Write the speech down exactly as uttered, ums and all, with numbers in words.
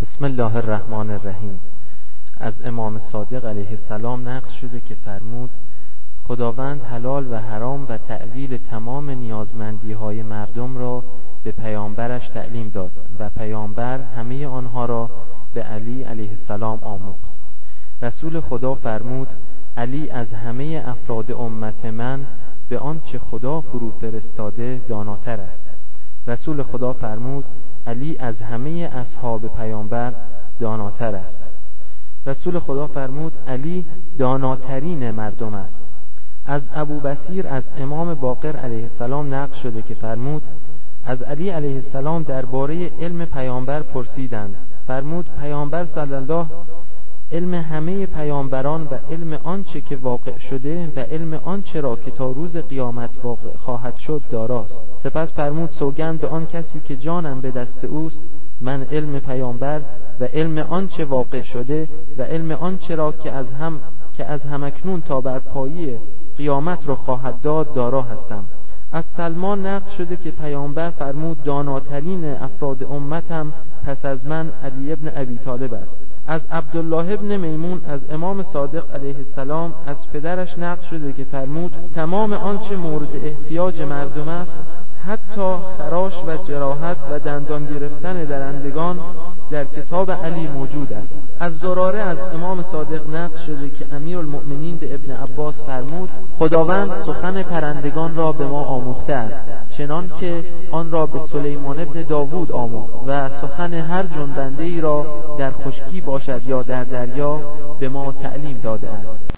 بسم الله الرحمن الرحیم. از امام صادق علیه السلام نقل شده که فرمود خداوند حلال و حرام و تأویل تمام نیازمندی های مردم را به پیامبرش تعلیم داد و پیامبر همه آنها را به علی علیه السلام آموخت. رسول خدا فرمود علی از همه افراد امت من به آنچه خدا فرو فرستاده داناتر است. رسول خدا فرمود علی از همه اصحاب پیامبر داناتر است. رسول خدا فرمود علی داناترین مردم است. از ابو بصیر از امام باقر علیه السلام نقل شده که فرمود از علی علیه السلام درباره علم پیامبر پرسیدند. فرمود پیامبر صلی الله علم همه پیامبران و علم آنچه که واقع شده و علم آنچه را که تا روز قیامت واقع خواهد شد داراست. سپس فرمود سوگند به آن کسی که جانم به دست اوست، من علم پیامبر و علم آنچه واقع شده و علم آنچه را که از هم که از همکنون تا بر پایه قیامت را خواهد داد دارا هستم. از سلمان نقل شده که پیامبر فرمود داناترین افراد امتم پس از من علی ابن ابی طالب است. از عبدالله ابن میمون از امام صادق علیه السلام از پدرش نقل شده که فرمود تمام آنچه مورد احتیاج مردم است، حتی خراش و جراحت و دندان گرفتن درندگان، در کتاب علی موجود است. از زراره از امام صادق نقل شده که امیرالمؤمنین به ابن عباس فرمود خداوند سخن پرندگان را به ما آموخته است، چنان که آن را به سلیمان ابن داوود آموخت و سخن هر جنبنده‌ای را در خشکی باشد یا در دریا به ما تعلیم داده است.